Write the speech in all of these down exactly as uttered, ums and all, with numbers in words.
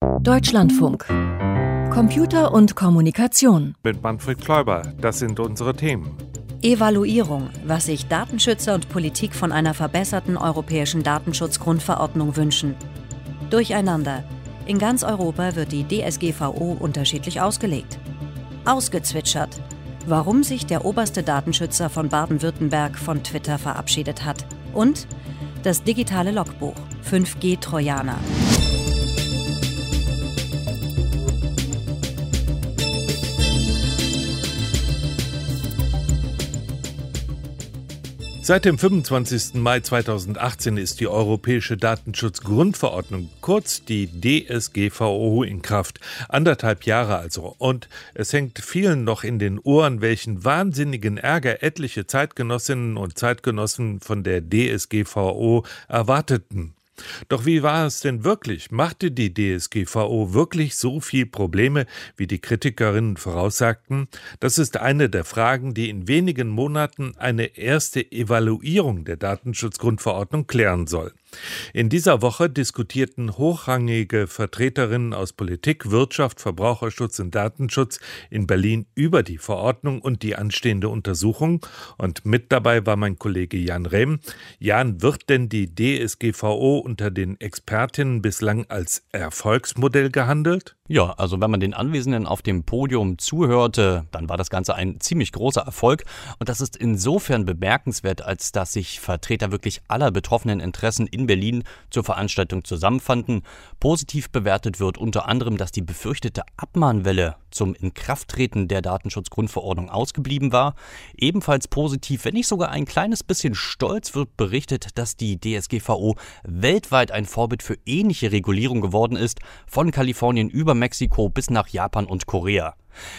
Deutschlandfunk. Computer und Kommunikation. Mit Manfred Kläuber, das sind unsere Themen. Evaluierung, was sich Datenschützer und Politik von einer verbesserten europäischen Datenschutzgrundverordnung wünschen. Durcheinander. In ganz Europa wird die D S G V O unterschiedlich ausgelegt. Ausgezwitschert. Warum sich der oberste Datenschützer von Baden-Württemberg von Twitter verabschiedet hat. Und das digitale Logbuch. fünf G-Trojaner. Seit dem fünfundzwanzigsten Mai zweitausendachtzehn ist die Europäische Datenschutzgrundverordnung, kurz die D S G V O, in Kraft. Anderthalb Jahre also. Und es hängt vielen noch in den Ohren, welchen wahnsinnigen Ärger etliche Zeitgenossinnen und Zeitgenossen von der D S G V O erwarteten. Doch wie war es denn wirklich? Machte die D S G V O wirklich so viel Probleme, wie die Kritikerinnen voraussagten? Das ist eine der Fragen, die in wenigen Monaten eine erste Evaluierung der Datenschutzgrundverordnung klären soll. In dieser Woche diskutierten hochrangige Vertreterinnen aus Politik, Wirtschaft, Verbraucherschutz und Datenschutz in Berlin über die Verordnung und die anstehende Untersuchung. Und mit dabei war mein Kollege Jan Rehm. Jan, wird denn die D S G V O unter den Expertinnen bislang als Erfolgsmodell gehandelt? Ja, also wenn man den Anwesenden auf dem Podium zuhörte, dann war das Ganze ein ziemlich großer Erfolg. Und das ist insofern bemerkenswert, als dass sich Vertreter wirklich aller betroffenen Interessen in Berlin zur Veranstaltung zusammenfanden. Positiv bewertet wird unter anderem, dass die befürchtete Abmahnwelle zum Inkrafttreten der Datenschutzgrundverordnung ausgeblieben war. Ebenfalls positiv, wenn nicht sogar ein kleines bisschen stolz, wird berichtet, dass die D S G V O weltweit ein Vorbild für ähnliche Regulierung geworden ist, von Kalifornien über Mexiko bis nach Japan und Korea.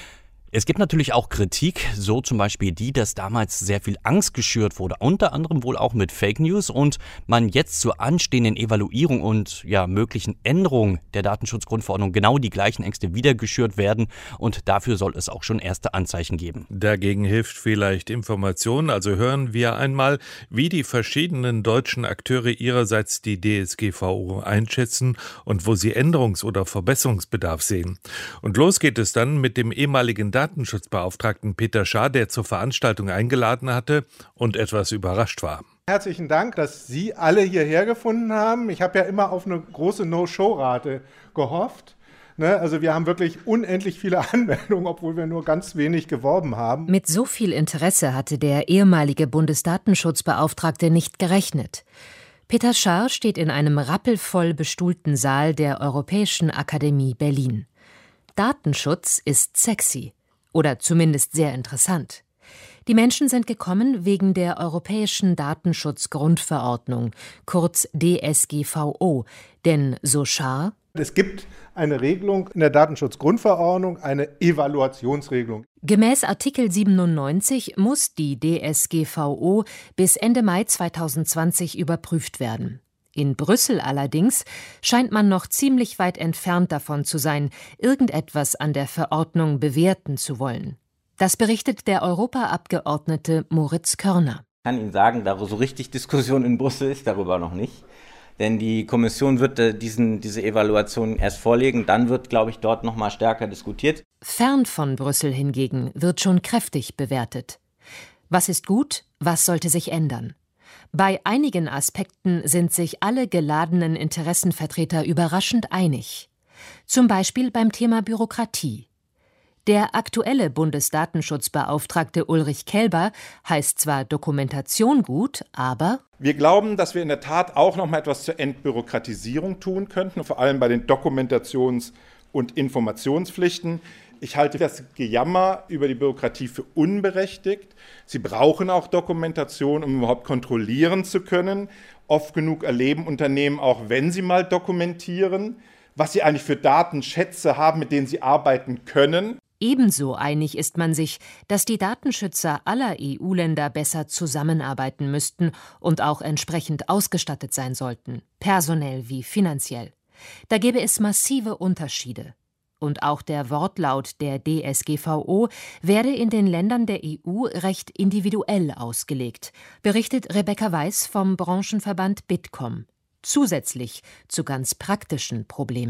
Es gibt natürlich auch Kritik, so zum Beispiel die, dass damals sehr viel Angst geschürt wurde, unter anderem wohl auch mit Fake News, und man jetzt zur anstehenden Evaluierung und ja möglichen Änderungen der Datenschutzgrundverordnung genau die gleichen Ängste wieder geschürt werden, und dafür soll es auch schon erste Anzeichen geben. Dagegen hilft vielleicht Information, also hören wir einmal, wie die verschiedenen deutschen Akteure ihrerseits die D S G V O einschätzen und wo sie Änderungs- oder Verbesserungsbedarf sehen. Und los geht es dann mit dem ehemaligen Datenschutzbeauftragten Peter Schaar, der zur Veranstaltung eingeladen hatte und etwas überrascht war. Herzlichen Dank, dass Sie alle hierher gefunden haben. Ich habe ja immer auf eine große No-Show-Rate gehofft. Ne? Also wir haben wirklich unendlich viele Anmeldungen, obwohl wir nur ganz wenig geworben haben. Mit so viel Interesse hatte der ehemalige Bundesdatenschutzbeauftragte nicht gerechnet. Peter Schaar steht in einem rappelvoll bestuhlten Saal der Europäischen Akademie Berlin. Datenschutz ist sexy. Oder zumindest sehr interessant. Die Menschen sind gekommen wegen der Europäischen Datenschutzgrundverordnung, kurz D S G V O. Denn, so Schaar, es gibt eine Regelung in der Datenschutzgrundverordnung, eine Evaluationsregelung. Gemäß Artikel siebenundneunzig muss die D S G V O bis Ende Mai zweitausendzwanzig überprüft werden. In Brüssel allerdings scheint man noch ziemlich weit entfernt davon zu sein, irgendetwas an der Verordnung bewerten zu wollen. Das berichtet der Europaabgeordnete Moritz Körner. Ich kann Ihnen sagen, da so richtig Diskussion in Brüssel ist darüber noch nicht. Denn die Kommission wird äh, diesen, diese Evaluation erst vorlegen, dann wird, glaube ich, dort noch mal stärker diskutiert. Fern von Brüssel hingegen wird schon kräftig bewertet. Was ist gut, was sollte sich ändern? Bei einigen Aspekten sind sich alle geladenen Interessenvertreter überraschend einig. Zum Beispiel beim Thema Bürokratie. Der aktuelle Bundesdatenschutzbeauftragte Ulrich Kelber heißt zwar Dokumentation gut, aber wir glauben, dass wir in der Tat auch noch mal etwas zur Entbürokratisierung tun könnten, vor allem bei den Dokumentations- und Informationspflichten. Ich halte das Gejammer über die Bürokratie für unberechtigt. Sie brauchen auch Dokumentation, um überhaupt kontrollieren zu können. Oft genug erleben Unternehmen, auch wenn sie mal dokumentieren, was sie eigentlich für Datenschätze haben, mit denen sie arbeiten können. Ebenso einig ist man sich, dass die Datenschützer aller E U-Länder besser zusammenarbeiten müssten und auch entsprechend ausgestattet sein sollten, personell wie finanziell. Da gäbe es massive Unterschiede. Und auch der Wortlaut der D S G V O werde in den Ländern der E U recht individuell ausgelegt, berichtet Rebecca Weiß vom Branchenverband Bitkom. Zusätzlich zu ganz praktischen Problemen.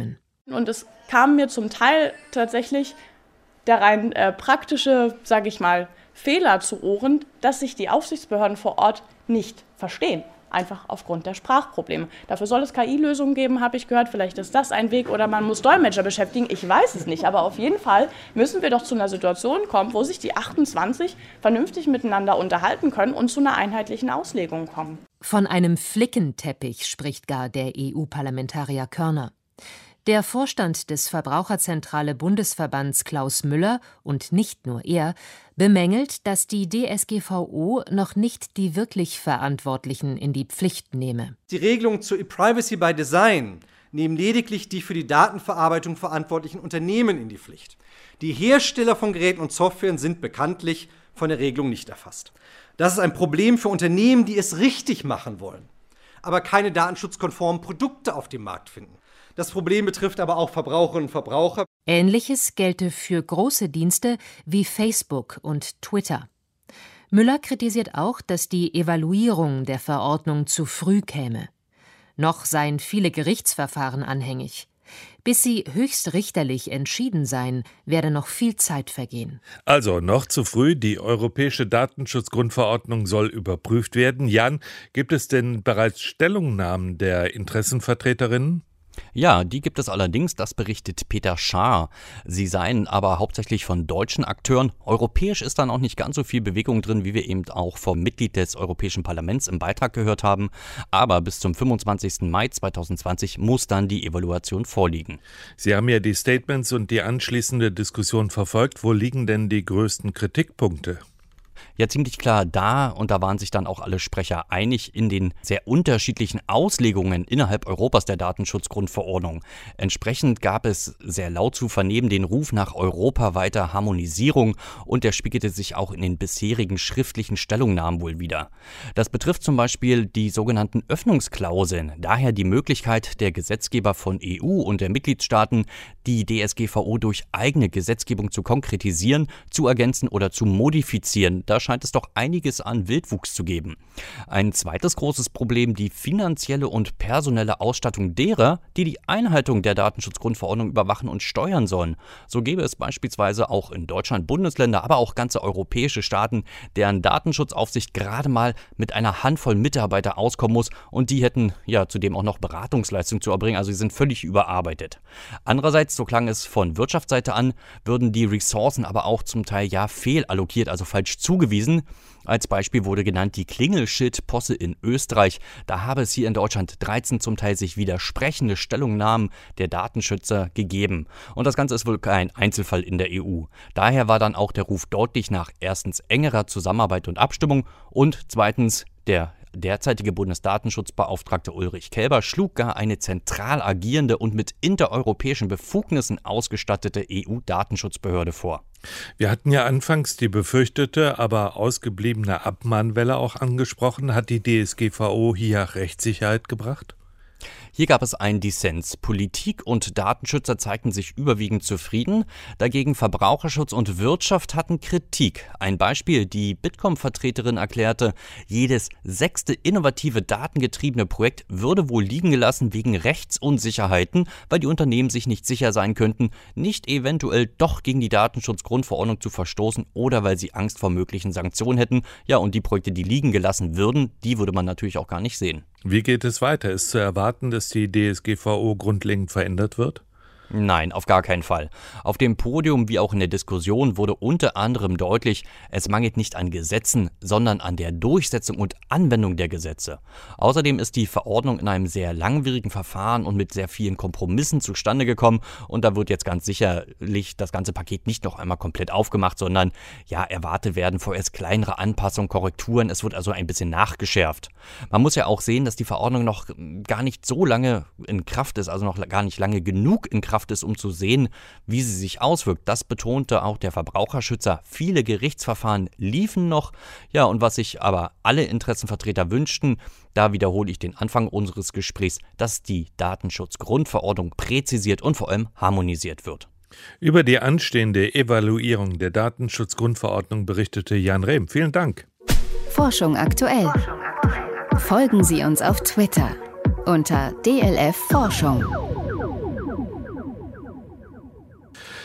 Und es kam mir zum Teil tatsächlich der rein äh, praktische, sage ich mal, Fehler zu Ohren, dass sich die Aufsichtsbehörden vor Ort nicht verstehen. Einfach aufgrund der Sprachprobleme. Dafür soll es K I-Lösungen geben, habe ich gehört. Vielleicht ist das ein Weg oder man muss Dolmetscher beschäftigen. Ich weiß es nicht. Aber auf jeden Fall müssen wir doch zu einer Situation kommen, wo sich die achtundzwanzig vernünftig miteinander unterhalten können und zu einer einheitlichen Auslegung kommen. Von einem Flickenteppich spricht gar der E U-Parlamentarier Körner. Der Vorstand des Verbraucherzentrale Bundesverbands Klaus Müller, und nicht nur er, bemängelt, dass die D S G V O noch nicht die wirklich Verantwortlichen in die Pflicht nehme. Die Regelungen zu E-Privacy by Design nehmen lediglich die für die Datenverarbeitung verantwortlichen Unternehmen in die Pflicht. Die Hersteller von Geräten und Softwaren sind bekanntlich von der Regelung nicht erfasst. Das ist ein Problem für Unternehmen, die es richtig machen wollen, aber keine datenschutzkonformen Produkte auf dem Markt finden. Das Problem betrifft aber auch Verbraucherinnen und Verbraucher. Ähnliches gelte für große Dienste wie Facebook und Twitter. Müller kritisiert auch, dass die Evaluierung der Verordnung zu früh käme. Noch seien viele Gerichtsverfahren anhängig. Bis sie höchstrichterlich entschieden seien, werde noch viel Zeit vergehen. Also noch zu früh, die Europäische Datenschutzgrundverordnung soll überprüft werden. Jan, gibt es denn bereits Stellungnahmen der Interessenvertreterinnen? Ja, die gibt es allerdings, das berichtet Peter Schaar. Sie seien aber hauptsächlich von deutschen Akteuren. Europäisch ist dann auch nicht ganz so viel Bewegung drin, wie wir eben auch vom Mitglied des Europäischen Parlaments im Beitrag gehört haben. Aber bis zum fünfundzwanzigsten Mai zweitausendzwanzig muss dann die Evaluation vorliegen. Sie haben ja die Statements und die anschließende Diskussion verfolgt. Wo liegen denn die größten Kritikpunkte? Ja, ziemlich klar da, und da waren sich dann auch alle Sprecher einig, in den sehr unterschiedlichen Auslegungen innerhalb Europas der Datenschutzgrundverordnung. Entsprechend gab es sehr laut zu vernehmen den Ruf nach europaweiter Harmonisierung, und der spiegelte sich auch in den bisherigen schriftlichen Stellungnahmen wohl wider. Das betrifft zum Beispiel die sogenannten Öffnungsklauseln, daher die Möglichkeit der Gesetzgeber von E U und der Mitgliedstaaten, die D S G V O durch eigene Gesetzgebung zu konkretisieren, zu ergänzen oder zu modifizieren. Da scheint es doch einiges an Wildwuchs zu geben. Ein zweites großes Problem, die finanzielle und personelle Ausstattung derer, die die Einhaltung der Datenschutzgrundverordnung überwachen und steuern sollen. So gäbe es beispielsweise auch in Deutschland Bundesländer, aber auch ganze europäische Staaten, deren Datenschutzaufsicht gerade mal mit einer Handvoll Mitarbeiter auskommen muss, und die hätten ja zudem auch noch Beratungsleistung zu erbringen, also sie sind völlig überarbeitet. Andererseits, so klang es von Wirtschaftsseite an, würden die Ressourcen aber auch zum Teil ja fehlallokiert, also falsch zugewiesen. Als Beispiel wurde genannt die Klingelschild-Posse in Österreich. Da habe es hier in Deutschland dreizehn zum Teil sich widersprechende Stellungnahmen der Datenschützer gegeben. Und das Ganze ist wohl kein Einzelfall in der E U. Daher war dann auch der Ruf deutlich nach erstens engerer Zusammenarbeit und Abstimmung und zweitens der derzeitige Bundesdatenschutzbeauftragte Ulrich Kelber schlug gar eine zentral agierende und mit intereuropäischen Befugnissen ausgestattete E U-Datenschutzbehörde vor. Wir hatten ja anfangs die befürchtete, aber ausgebliebene Abmahnwelle auch angesprochen. Hat die D S G V O hier Rechtssicherheit gebracht? Hier gab es einen Dissens. Politik und Datenschützer zeigten sich überwiegend zufrieden. Dagegen Verbraucherschutz und Wirtschaft hatten Kritik. Ein Beispiel: Die Bitkom-Vertreterin erklärte, jedes sechste innovative datengetriebene Projekt würde wohl liegen gelassen wegen Rechtsunsicherheiten, weil die Unternehmen sich nicht sicher sein könnten, nicht eventuell doch gegen die Datenschutzgrundverordnung zu verstoßen oder weil sie Angst vor möglichen Sanktionen hätten. Ja, und die Projekte, die liegen gelassen würden, die würde man natürlich auch gar nicht sehen. Wie geht es weiter? Ist zu erwarten, dass die D S G V O grundlegend verändert wird? Nein, auf gar keinen Fall. Auf dem Podium wie auch in der Diskussion wurde unter anderem deutlich, es mangelt nicht an Gesetzen, sondern an der Durchsetzung und Anwendung der Gesetze. Außerdem ist die Verordnung in einem sehr langwierigen Verfahren und mit sehr vielen Kompromissen zustande gekommen, und da wird jetzt ganz sicherlich das ganze Paket nicht noch einmal komplett aufgemacht, sondern ja, erwartet werden vorerst kleinere Anpassungen, Korrekturen, es wird also ein bisschen nachgeschärft. Man muss ja auch sehen, dass die Verordnung noch gar nicht so lange in Kraft ist, also noch gar nicht lange genug in Kraft ist, um zu sehen, wie sie sich auswirkt. Das betonte auch der Verbraucherschützer. Viele Gerichtsverfahren liefen noch. Ja, und was sich aber alle Interessenvertreter wünschten, da wiederhole ich den Anfang unseres Gesprächs, dass die Datenschutzgrundverordnung präzisiert und vor allem harmonisiert wird. Über die anstehende Evaluierung der Datenschutzgrundverordnung berichtete Jan Rehm. Vielen Dank. Forschung aktuell. Folgen Sie uns auf Twitter unter D L F Forschung.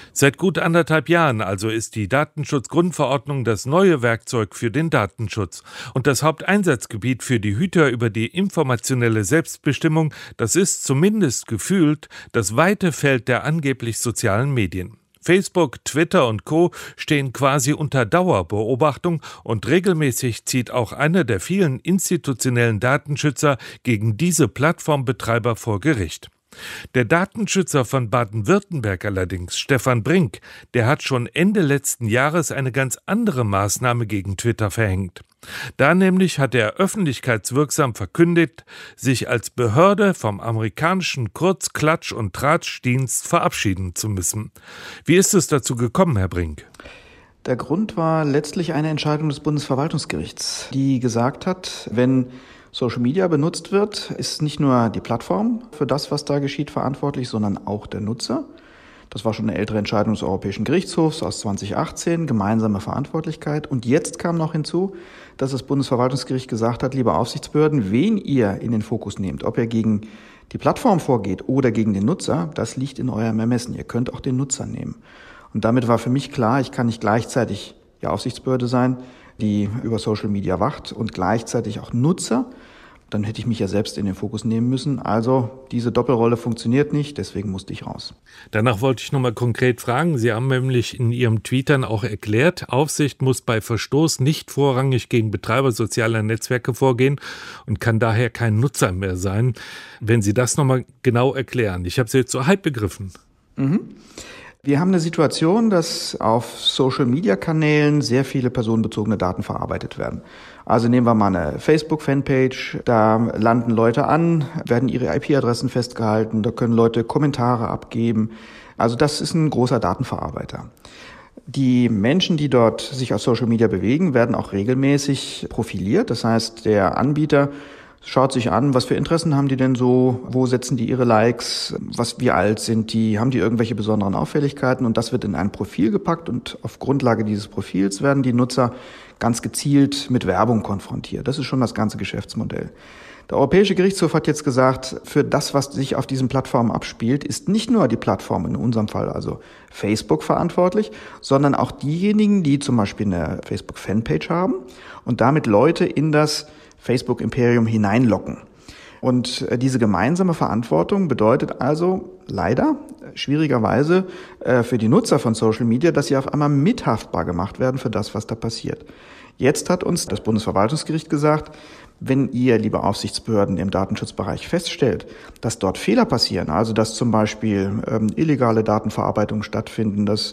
Seit gut anderthalb Jahren also ist die Datenschutzgrundverordnung das neue Werkzeug für den Datenschutz. Und das Haupteinsatzgebiet für die Hüter über die informationelle Selbstbestimmung, das ist zumindest gefühlt das weite Feld der angeblich sozialen Medien. Facebook, Twitter und Co. stehen quasi unter Dauerbeobachtung und regelmäßig zieht auch einer der vielen institutionellen Datenschützer gegen diese Plattformbetreiber vor Gericht. Der Datenschützer von Baden-Württemberg allerdings, Stefan Brink, der hat schon Ende letzten Jahres eine ganz andere Maßnahme gegen Twitter verhängt. Da nämlich hat er öffentlichkeitswirksam verkündet, sich als Behörde vom amerikanischen Kurz-, Klatsch- und Tratschdienst verabschieden zu müssen. Wie ist es dazu gekommen, Herr Brink? Der Grund war letztlich eine Entscheidung des Bundesverwaltungsgerichts, die gesagt hat, wenn Social Media benutzt wird, ist nicht nur die Plattform für das, was da geschieht, verantwortlich, sondern auch der Nutzer. Das war schon eine ältere Entscheidung des Europäischen Gerichtshofs aus zwanzig achtzehn, gemeinsame Verantwortlichkeit. Und jetzt kam noch hinzu, dass das Bundesverwaltungsgericht gesagt hat, liebe Aufsichtsbehörden, wen ihr in den Fokus nehmt, ob ihr gegen die Plattform vorgeht oder gegen den Nutzer, das liegt in eurem Ermessen. Ihr könnt auch den Nutzer nehmen. Und damit war für mich klar, ich kann nicht gleichzeitig die Aufsichtsbehörde sein, die über Social Media wacht und gleichzeitig auch Nutzer. Dann hätte ich mich ja selbst in den Fokus nehmen müssen. Also diese Doppelrolle funktioniert nicht, deswegen musste ich raus. Danach wollte ich nochmal konkret fragen. Sie haben nämlich in Ihrem Tweet dann auch erklärt, Aufsicht muss bei Verstoß nicht vorrangig gegen Betreiber sozialer Netzwerke vorgehen und kann daher kein Nutzer mehr sein. Wenn Sie das nochmal genau erklären. Ich habe es jetzt so halb begriffen. Mhm. Wir haben eine Situation, dass auf Social-Media-Kanälen sehr viele personenbezogene Daten verarbeitet werden. Also nehmen wir mal eine Facebook-Fanpage, da landen Leute an, werden ihre I P-Adressen festgehalten, da können Leute Kommentare abgeben. Also das ist ein großer Datenverarbeiter. Die Menschen, die dort sich auf Social-Media bewegen, werden auch regelmäßig profiliert. Das heißt, der Anbieter schaut sich an, was für Interessen haben die denn so, wo setzen die ihre Likes, was, wie alt sind die, haben die irgendwelche besonderen Auffälligkeiten, und das wird in ein Profil gepackt und auf Grundlage dieses Profils werden die Nutzer ganz gezielt mit Werbung konfrontiert. Das ist schon das ganze Geschäftsmodell. Der Europäische Gerichtshof hat jetzt gesagt, für das, was sich auf diesen Plattformen abspielt, ist nicht nur die Plattform, in unserem Fall also Facebook, verantwortlich, sondern auch diejenigen, die zum Beispiel eine Facebook-Fanpage haben und damit Leute in das Facebook-Imperium hineinlocken. Und diese gemeinsame Verantwortung bedeutet also leider, schwierigerweise für die Nutzer von Social Media, dass sie auf einmal mithaftbar gemacht werden für das, was da passiert. Jetzt hat uns das Bundesverwaltungsgericht gesagt, wenn ihr, liebe Aufsichtsbehörden im Datenschutzbereich, feststellt, dass dort Fehler passieren, also dass zum Beispiel ähm, illegale Datenverarbeitungen stattfinden, dass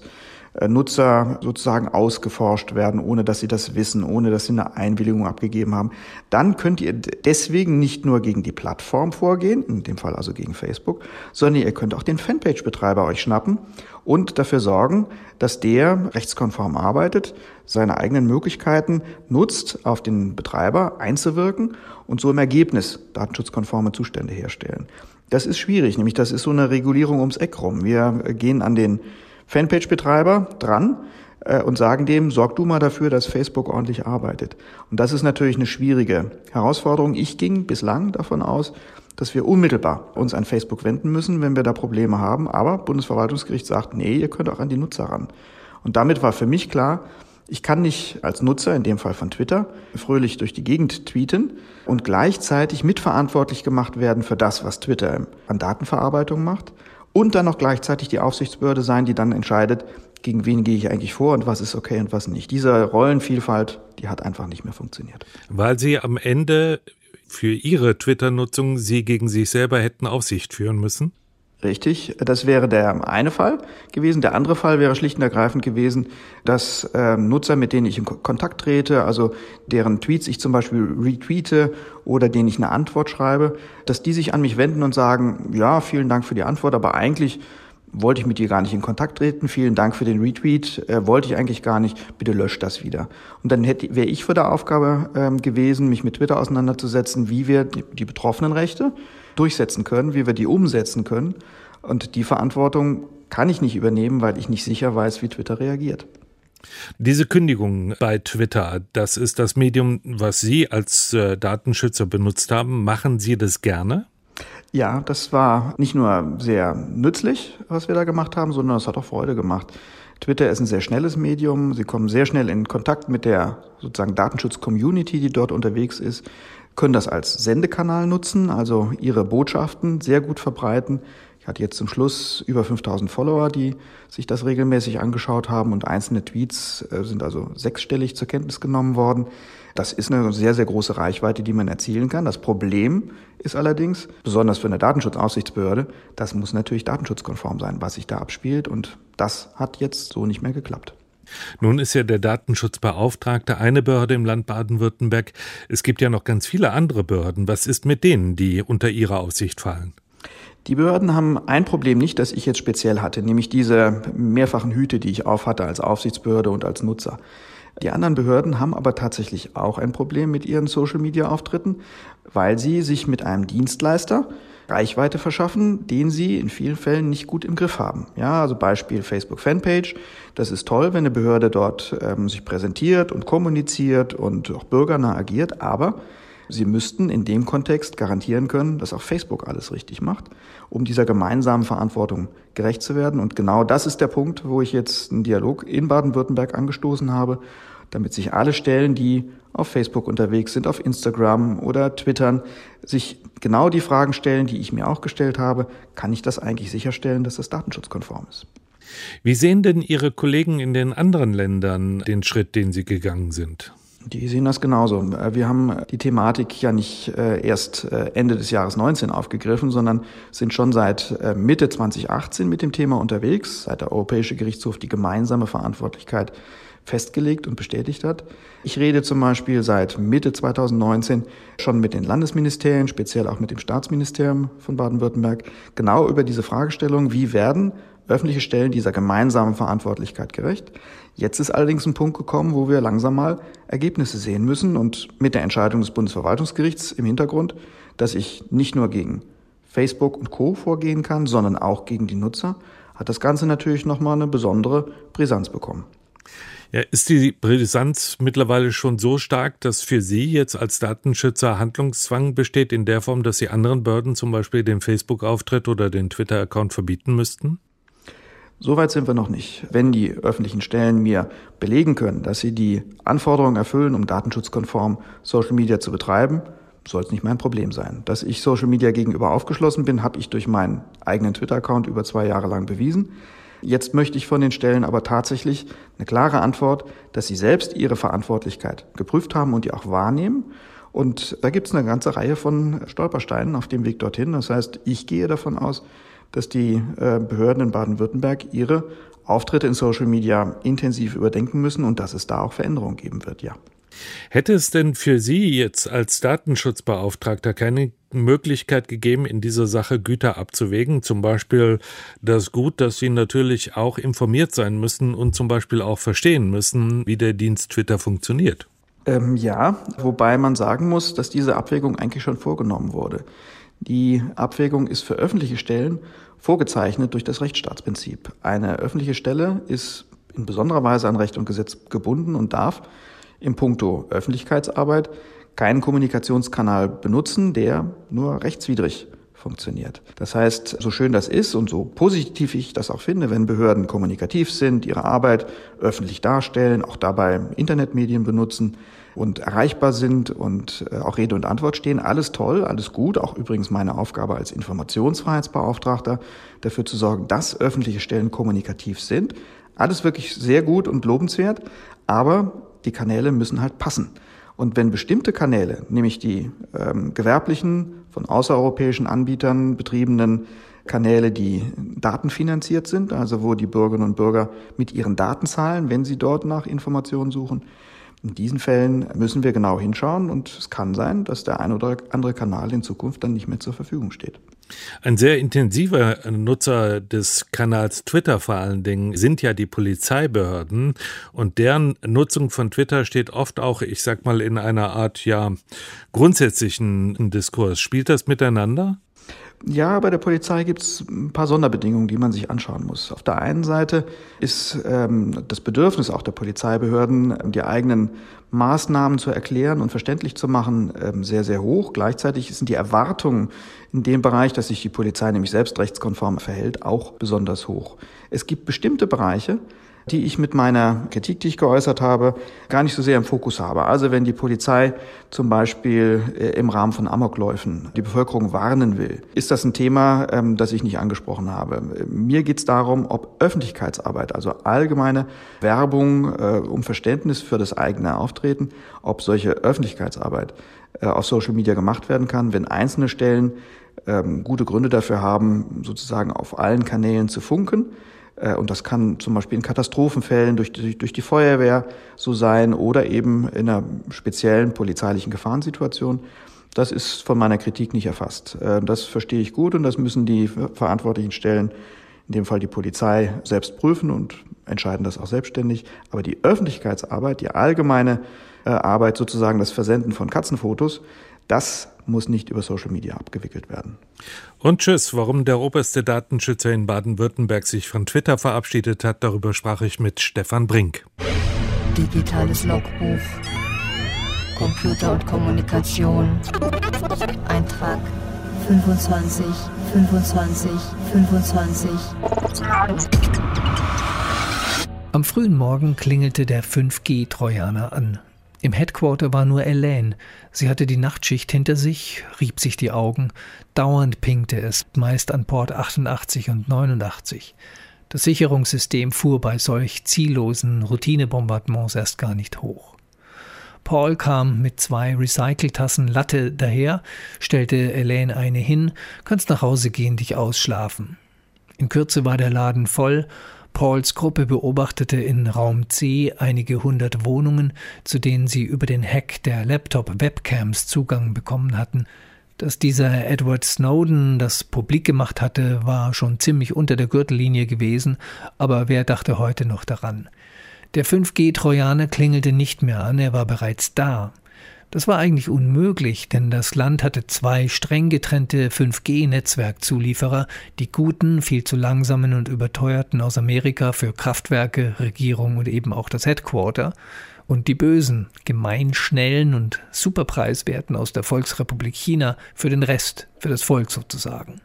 Nutzer sozusagen ausgeforscht werden, ohne dass sie das wissen, ohne dass sie eine Einwilligung abgegeben haben, dann könnt ihr deswegen nicht nur gegen die Plattform vorgehen, in dem Fall also gegen Facebook, sondern ihr könnt auch den Fanpage-Betreiber euch schnappen und dafür sorgen, dass der rechtskonform arbeitet, seine eigenen Möglichkeiten nutzt, auf den Betreiber einzuwirken und so im Ergebnis datenschutzkonforme Zustände herstellen. Das ist schwierig, nämlich das ist so eine Regulierung ums Eck rum. Wir gehen an den Fanpage-Betreiber dran äh, und sagen dem, sorg du mal dafür, dass Facebook ordentlich arbeitet. Und das ist natürlich eine schwierige Herausforderung. Ich ging bislang davon aus, dass wir unmittelbar uns an Facebook wenden müssen, wenn wir da Probleme haben. Aber Bundesverwaltungsgericht sagt, nee, ihr könnt auch an die Nutzer ran. Und damit war für mich klar, ich kann nicht als Nutzer, in dem Fall von Twitter, fröhlich durch die Gegend tweeten und gleichzeitig mitverantwortlich gemacht werden für das, was Twitter an Datenverarbeitung macht. Und dann noch gleichzeitig die Aufsichtsbehörde sein, die dann entscheidet, gegen wen gehe ich eigentlich vor und was ist okay und was nicht. Diese Rollenvielfalt, die hat einfach nicht mehr funktioniert. Weil Sie am Ende für Ihre Twitter-Nutzung Sie gegen sich selber hätten Aufsicht führen müssen? Richtig, das wäre der eine Fall gewesen. Der andere Fall wäre schlicht und ergreifend gewesen, dass äh, Nutzer, mit denen ich in Kontakt trete, also deren Tweets ich zum Beispiel retweete oder denen ich eine Antwort schreibe, dass die sich an mich wenden und sagen, ja, vielen Dank für die Antwort, aber eigentlich wollte ich mit dir gar nicht in Kontakt treten, vielen Dank für den Retweet, äh, wollte ich eigentlich gar nicht, bitte löscht das wieder. Und dann hätte, wäre ich vor der Aufgabe äh, gewesen, mich mit Twitter auseinanderzusetzen, wie wir die, die betroffenen Rechte durchsetzen können, wie wir die umsetzen können. Und die Verantwortung kann ich nicht übernehmen, weil ich nicht sicher weiß, wie Twitter reagiert. Diese Kündigung bei Twitter, das ist das Medium, was Sie als äh, Datenschützer benutzt haben. Machen Sie das gerne? Ja, das war nicht nur sehr nützlich, was wir da gemacht haben, sondern es hat auch Freude gemacht. Twitter ist ein sehr schnelles Medium. Sie kommen sehr schnell in Kontakt mit der sozusagen Datenschutz-Community, die dort unterwegs ist, können das als Sendekanal nutzen, also ihre Botschaften sehr gut verbreiten. Ich hatte jetzt zum Schluss über fünftausend Follower, die sich das regelmäßig angeschaut haben, und einzelne Tweets sind also sechsstellig zur Kenntnis genommen worden. Das ist eine sehr, sehr große Reichweite, die man erzielen kann. Das Problem ist allerdings, besonders für eine Datenschutzaufsichtsbehörde, das muss natürlich datenschutzkonform sein, was sich da abspielt, und das hat jetzt so nicht mehr geklappt. Nun ist ja der Datenschutzbeauftragte eine Behörde im Land Baden-Württemberg. Es gibt ja noch ganz viele andere Behörden. Was ist mit denen, die unter Ihre Aufsicht fallen? Die Behörden haben ein Problem nicht, das ich jetzt speziell hatte, nämlich diese mehrfachen Hüte, die ich aufhatte als Aufsichtsbehörde und als Nutzer. Die anderen Behörden haben aber tatsächlich auch ein Problem mit ihren Social-Media-Auftritten, weil sie sich mit einem Dienstleister Reichweite verschaffen, den sie in vielen Fällen nicht gut im Griff haben. Ja, also Beispiel Facebook-Fanpage. Das ist toll, wenn eine Behörde dort ähm, sich präsentiert und kommuniziert und auch bürgernah agiert, aber sie müssten in dem Kontext garantieren können, dass auch Facebook alles richtig macht, um dieser gemeinsamen Verantwortung gerecht zu werden. Und genau das ist der Punkt, wo ich jetzt einen Dialog in Baden-Württemberg angestoßen habe, damit sich alle Stellen, die auf Facebook unterwegs sind, auf Instagram oder Twittern, sich genau die Fragen stellen, die ich mir auch gestellt habe. Kann ich das eigentlich sicherstellen, dass das datenschutzkonform ist? Wie sehen denn Ihre Kollegen in den anderen Ländern den Schritt, den Sie gegangen sind? Die sehen das genauso. Wir haben die Thematik ja nicht erst Ende des Jahres neunzehn aufgegriffen, sondern sind schon seit Mitte zwanzig achtzehn mit dem Thema unterwegs, seit der Europäische Gerichtshof die gemeinsame Verantwortlichkeit festgelegt und bestätigt hat. Ich rede zum Beispiel seit Mitte zwanzig neunzehn schon mit den Landesministerien, speziell auch mit dem Staatsministerium von Baden-Württemberg, genau über diese Fragestellung, wie werden öffentliche Stellen dieser gemeinsamen Verantwortlichkeit gerecht. Jetzt ist allerdings ein Punkt gekommen, wo wir langsam mal Ergebnisse sehen müssen, und mit der Entscheidung des Bundesverwaltungsgerichts im Hintergrund, dass ich nicht nur gegen Facebook und Co. vorgehen kann, sondern auch gegen die Nutzer, hat das Ganze natürlich nochmal eine besondere Brisanz bekommen. Ja, ist die Brisanz mittlerweile schon so stark, dass für Sie jetzt als Datenschützer Handlungszwang besteht in der Form, dass Sie anderen Behörden zum Beispiel den Facebook-Auftritt oder den Twitter-Account verbieten müssten? Soweit sind wir noch nicht. Wenn die öffentlichen Stellen mir belegen können, dass sie die Anforderungen erfüllen, um datenschutzkonform Social Media zu betreiben, soll es nicht mein Problem sein. Dass ich Social Media gegenüber aufgeschlossen bin, habe ich durch meinen eigenen Twitter-Account über zwei Jahre lang bewiesen. Jetzt möchte ich von den Stellen aber tatsächlich eine klare Antwort, dass sie selbst ihre Verantwortlichkeit geprüft haben und die auch wahrnehmen. Und da gibt es eine ganze Reihe von Stolpersteinen auf dem Weg dorthin. Das heißt, ich gehe davon aus, dass die Behörden in Baden-Württemberg ihre Auftritte in Social Media intensiv überdenken müssen und dass es da auch Veränderungen geben wird, ja. Hätte es denn für Sie jetzt als Datenschutzbeauftragter keine Möglichkeit gegeben, in dieser Sache Güter abzuwägen? Zum Beispiel das Gut, dass Sie natürlich auch informiert sein müssen und zum Beispiel auch verstehen müssen, wie der Dienst Twitter funktioniert. Ähm, ja, wobei man sagen muss, dass diese Abwägung eigentlich schon vorgenommen wurde. Die Abwägung ist für öffentliche Stellen vorgezeichnet durch das Rechtsstaatsprinzip. Eine öffentliche Stelle ist in besonderer Weise an Recht und Gesetz gebunden und darf im Puncto Öffentlichkeitsarbeit keinen Kommunikationskanal benutzen, der nur rechtswidrig funktioniert. Das heißt, so schön das ist und so positiv ich das auch finde, wenn Behörden kommunikativ sind, ihre Arbeit öffentlich darstellen, auch dabei Internetmedien benutzen und erreichbar sind und auch Rede und Antwort stehen, alles toll, alles gut, auch übrigens meine Aufgabe als Informationsfreiheitsbeauftragter, dafür zu sorgen, dass öffentliche Stellen kommunikativ sind. Alles wirklich sehr gut und lobenswert, aber die Kanäle müssen halt passen. Und wenn bestimmte Kanäle, nämlich die ähm, gewerblichen, von außereuropäischen Anbietern betriebenen Kanäle, die datenfinanziert sind, also wo die Bürgerinnen und Bürger mit ihren Daten zahlen, wenn sie dort nach Informationen suchen, in diesen Fällen müssen wir genau hinschauen und es kann sein, dass der ein oder andere Kanal in Zukunft dann nicht mehr zur Verfügung steht. Ein sehr intensiver Nutzer des Kanals Twitter vor allen Dingen sind ja die Polizeibehörden und deren Nutzung von Twitter steht oft auch, ich sag mal, in einer Art, ja, grundsätzlichen Diskurs. Spielt das miteinander? Ja, bei der Polizei gibt es ein paar Sonderbedingungen, die man sich anschauen muss. Auf der einen Seite ist ähm, das Bedürfnis auch der Polizeibehörden, die eigenen Maßnahmen zu erklären und verständlich zu machen, ähm, sehr, sehr hoch. Gleichzeitig sind die Erwartungen in dem Bereich, dass sich die Polizei nämlich selbst rechtskonform verhält, auch besonders hoch. Es gibt bestimmte Bereiche, die ich mit meiner Kritik, die ich geäußert habe, gar nicht so sehr im Fokus habe. Also wenn die Polizei zum Beispiel im Rahmen von Amokläufen die Bevölkerung warnen will, ist das ein Thema, das ich nicht angesprochen habe. Mir geht es darum, ob Öffentlichkeitsarbeit, also allgemeine Werbung um Verständnis für das eigene Auftreten, ob solche Öffentlichkeitsarbeit auf Social Media gemacht werden kann, wenn einzelne Stellen gute Gründe dafür haben, sozusagen auf allen Kanälen zu funken. Und das kann zum Beispiel in Katastrophenfällen durch die, durch die Feuerwehr so sein oder eben in einer speziellen polizeilichen Gefahrensituation. Das ist von meiner Kritik nicht erfasst. Das verstehe ich gut und das müssen die verantwortlichen Stellen, in dem Fall die Polizei, selbst prüfen und entscheiden das auch selbstständig. Aber die Öffentlichkeitsarbeit, die allgemeine Arbeit, sozusagen das Versenden von Katzenfotos, das muss nicht über Social Media abgewickelt werden. Und tschüss, warum der oberste Datenschützer in Baden-Württemberg sich von Twitter verabschiedet hat, darüber sprach ich mit Stefan Brink. Digitales Logbuch, Computer und Kommunikation, Eintrag fünfundzwanzig, fünfundzwanzig, fünfundzwanzig. Am frühen Morgen klingelte der fünf G Trojaner an. Im Headquarter war nur Elaine. Sie hatte die Nachtschicht hinter sich, rieb sich die Augen. Dauernd pingte es, meist an Port achtundachtzig und neunundachtzig. Das Sicherungssystem fuhr bei solch ziellosen Routinebombardements erst gar nicht hoch. Paul kam mit zwei Recyceltassen Latte daher, stellte Elaine eine hin, kannst nach Hause gehen, dich ausschlafen. In Kürze war der Laden voll. Pauls Gruppe beobachtete in Raum C einige hundert Wohnungen, zu denen sie über den Hack der Laptop-Webcams Zugang bekommen hatten. Dass dieser Edward Snowden das publik gemacht hatte, war schon ziemlich unter der Gürtellinie gewesen, aber wer dachte heute noch daran? Der fünf G Trojaner klingelte nicht mehr an, er war bereits da. Das war eigentlich unmöglich, denn das Land hatte zwei streng getrennte fünf G Netzwerkzulieferer, die guten, viel zu langsamen und überteuerten aus Amerika für Kraftwerke, Regierung und eben auch das Headquarter, und die bösen, gemein schnellen und superpreiswerten aus der Volksrepublik China für den Rest, für das Volk sozusagen.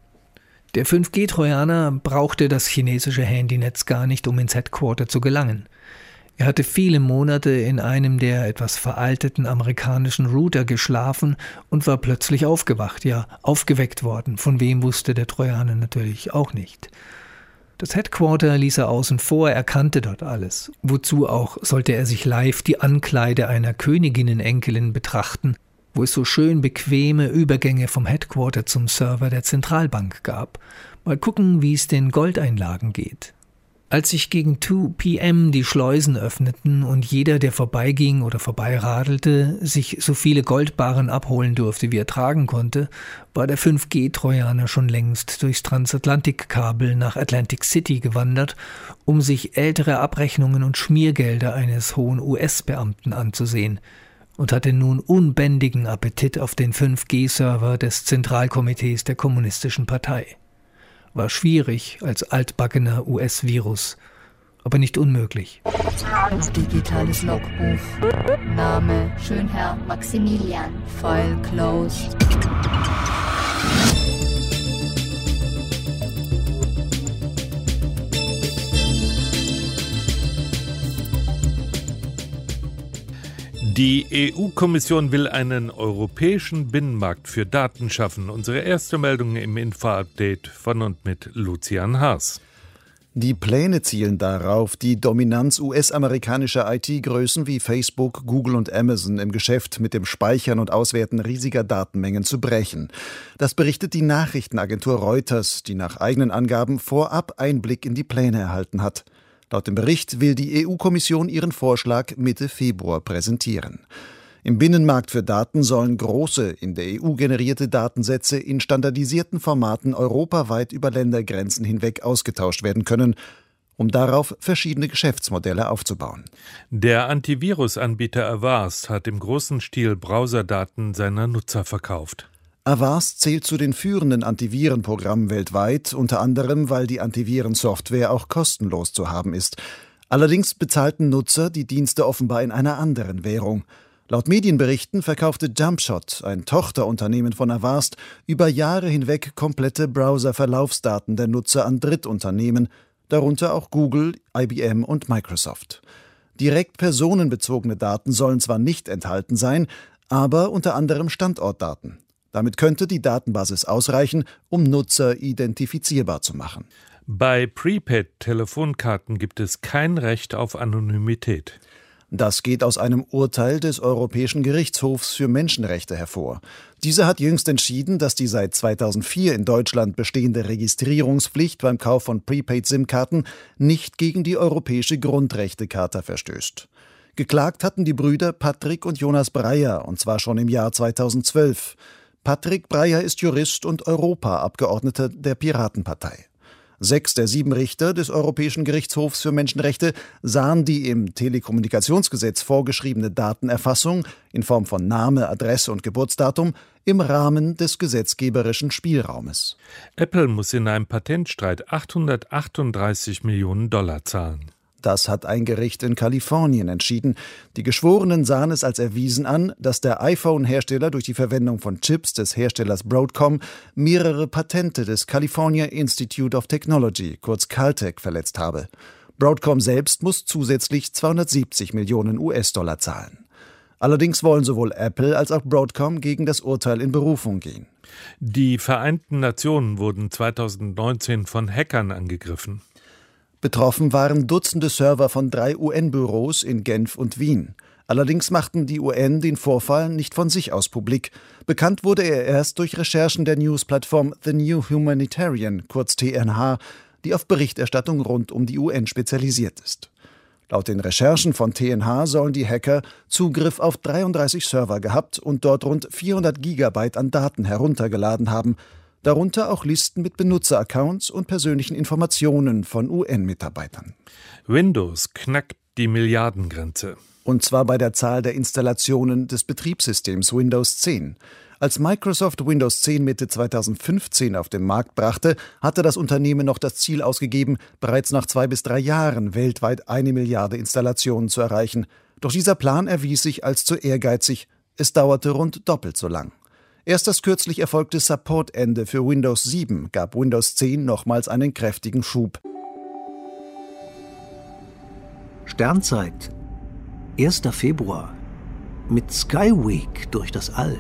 Der fünf G Trojaner brauchte das chinesische Handynetz gar nicht, um ins Headquarter zu gelangen. Er hatte viele Monate in einem der etwas veralteten amerikanischen Router geschlafen und war plötzlich aufgewacht, ja, aufgeweckt worden. Von wem wusste der Trojaner natürlich auch nicht. Das Headquarter ließ er außen vor, er kannte dort alles. Wozu auch sollte er sich live die Ankleide einer Königinnenenkelin betrachten, wo es so schön bequeme Übergänge vom Headquarter zum Server der Zentralbank gab. Mal gucken, wie es den Goldeinlagen geht. Als sich gegen zwei P M die Schleusen öffneten und jeder, der vorbeiging oder vorbeiradelte, sich so viele Goldbarren abholen durfte, wie er tragen konnte, war der fünf G Trojaner schon längst durchs Transatlantikkabel nach Atlantic City gewandert, um sich ältere Abrechnungen und Schmiergelder eines hohen U S-Beamten anzusehen, und hatte nun unbändigen Appetit auf den fünf G Server des Zentralkomitees der Kommunistischen Partei. War schwierig als altbackener U S-Virus, aber nicht unmöglich. Digitales Logbuch. Name Schönherr Maximilian. File closed. Die E U-Kommission will einen europäischen Binnenmarkt für Daten schaffen. Unsere erste Meldung im Info-Update von und mit Lucian Haas. Die Pläne zielen darauf, die Dominanz U S-amerikanischer I T-Größen wie Facebook, Google und Amazon im Geschäft mit dem Speichern und Auswerten riesiger Datenmengen zu brechen. Das berichtet die Nachrichtenagentur Reuters, die nach eigenen Angaben vorab Einblick in die Pläne erhalten hat. Laut dem Bericht will die E U-Kommission ihren Vorschlag Mitte Februar präsentieren. Im Binnenmarkt für Daten sollen große, in der E U generierte Datensätze in standardisierten Formaten europaweit über Ländergrenzen hinweg ausgetauscht werden können, um darauf verschiedene Geschäftsmodelle aufzubauen. Der Antivirusanbieter Avast hat im großen Stil Browserdaten seiner Nutzer verkauft. Avast zählt zu den führenden Antivirenprogrammen weltweit, unter anderem, weil die Antivirensoftware auch kostenlos zu haben ist. Allerdings bezahlten Nutzer die Dienste offenbar in einer anderen Währung. Laut Medienberichten verkaufte Jumpshot, ein Tochterunternehmen von Avast, über Jahre hinweg komplette Browser-Verlaufsdaten der Nutzer an Drittunternehmen, darunter auch Google, I B M und Microsoft. Direkt personenbezogene Daten sollen zwar nicht enthalten sein, aber unter anderem Standortdaten. Damit könnte die Datenbasis ausreichen, um Nutzer identifizierbar zu machen. Bei Prepaid-Telefonkarten gibt es kein Recht auf Anonymität. Das geht aus einem Urteil des Europäischen Gerichtshofs für Menschenrechte hervor. Dieser hat jüngst entschieden, dass die seit zweitausendvier in Deutschland bestehende Registrierungspflicht beim Kauf von Prepaid-SIM-Karten nicht gegen die Europäische Grundrechtecharta verstößt. Geklagt hatten die Brüder Patrick und Jonas Breyer, und zwar schon im Jahr zweitausendzwölf. Patrick Breyer ist Jurist und Europaabgeordneter der Piratenpartei. Sechs der sieben Richter des Europäischen Gerichtshofs für Menschenrechte sahen die im Telekommunikationsgesetz vorgeschriebene Datenerfassung in Form von Name, Adresse und Geburtsdatum im Rahmen des gesetzgeberischen Spielraumes. Apple muss in einem Patentstreit achthundertachtunddreißig Millionen Dollar zahlen. Das hat ein Gericht in Kalifornien entschieden. Die Geschworenen sahen es als erwiesen an, dass der iPhone-Hersteller durch die Verwendung von Chips des Herstellers Broadcom mehrere Patente des California Institute of Technology, kurz Caltech, verletzt habe. Broadcom selbst muss zusätzlich zweihundertsiebzig Millionen U S-Dollar zahlen. Allerdings wollen sowohl Apple als auch Broadcom gegen das Urteil in Berufung gehen. Die Vereinten Nationen wurden zweitausendneunzehn von Hackern angegriffen. Betroffen waren Dutzende Server von drei U N-Büros in Genf und Wien. Allerdings machten die U N den Vorfall nicht von sich aus publik. Bekannt wurde er erst durch Recherchen der News-Plattform The New Humanitarian, kurz T N H, die auf Berichterstattung rund um die U N spezialisiert ist. Laut den Recherchen von T N H sollen die Hacker Zugriff auf dreiunddreißig Server gehabt und dort rund vierhundert Gigabyte an Daten heruntergeladen haben, darunter auch Listen mit Benutzeraccounts und persönlichen Informationen von U N-Mitarbeitern. Windows knackt die Milliardengrenze. Und zwar bei der Zahl der Installationen des Betriebssystems Windows zehn. Als Microsoft Windows zehn Mitte zweitausendfünfzehn auf den Markt brachte, hatte das Unternehmen noch das Ziel ausgegeben, bereits nach zwei bis drei Jahren weltweit eine Milliarde Installationen zu erreichen. Doch dieser Plan erwies sich als zu ehrgeizig. Es dauerte rund doppelt so lang. Erst das kürzlich erfolgte Supportende für Windows sieben gab Windows zehn nochmals einen kräftigen Schub. Sternzeit, erster Februar, mit Skyweek durch das All.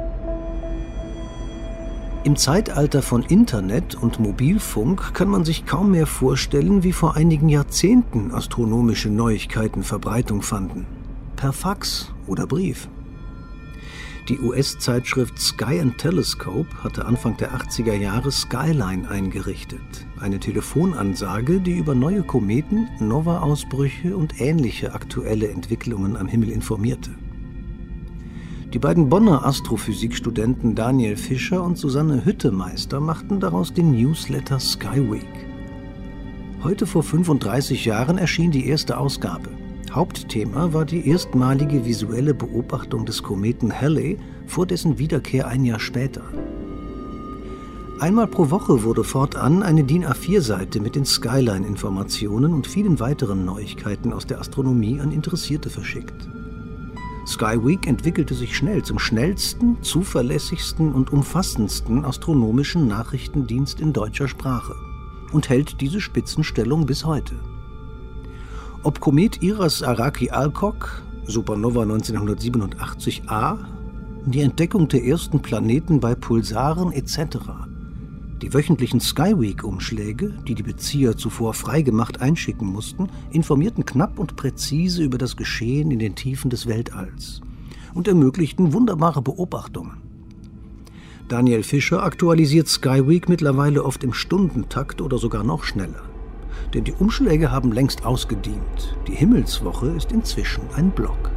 Im Zeitalter von Internet und Mobilfunk kann man sich kaum mehr vorstellen, wie vor einigen Jahrzehnten astronomische Neuigkeiten Verbreitung fanden. Per Fax oder Brief. Die U S-Zeitschrift Sky and Telescope hatte Anfang der achtziger Jahre Skyline eingerichtet, eine Telefonansage, die über neue Kometen, Nova-Ausbrüche und ähnliche aktuelle Entwicklungen am Himmel informierte. Die beiden Bonner Astrophysikstudenten Daniel Fischer und Susanne Hüttemeister machten daraus den Newsletter Skyweek. Heute vor fünfunddreißig Jahren erschien die erste Ausgabe. Hauptthema war die erstmalige visuelle Beobachtung des Kometen Halley vor dessen Wiederkehr ein Jahr später. Einmal pro Woche wurde fortan eine D I N A vier Seite mit den Skyline-Informationen und vielen weiteren Neuigkeiten aus der Astronomie an Interessierte verschickt. Skyweek entwickelte sich schnell zum schnellsten, zuverlässigsten und umfassendsten astronomischen Nachrichtendienst in deutscher Sprache und hält diese Spitzenstellung bis heute. Ob Komet Iras-Araki-Alcock, Supernova neunzehnhundertsiebenundachtzig a, die Entdeckung der ersten Planeten bei Pulsaren et cetera, die wöchentlichen Skyweek-Umschläge, die die Bezieher zuvor freigemacht einschicken mussten, informierten knapp und präzise über das Geschehen in den Tiefen des Weltalls und ermöglichten wunderbare Beobachtungen. Daniel Fischer aktualisiert Skyweek mittlerweile oft im Stundentakt oder sogar noch schneller. Denn die Umschläge haben längst ausgedient. Die Himmelswoche ist inzwischen ein Blog.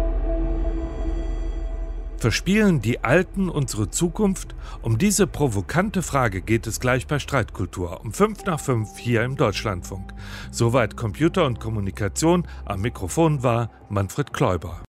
Verspielen die Alten unsere Zukunft? Um diese provokante Frage geht es gleich bei Streitkultur um fünf nach fünf hier im Deutschlandfunk. Soweit Computer und Kommunikation. Am Mikrofon war Manfred Kläuber.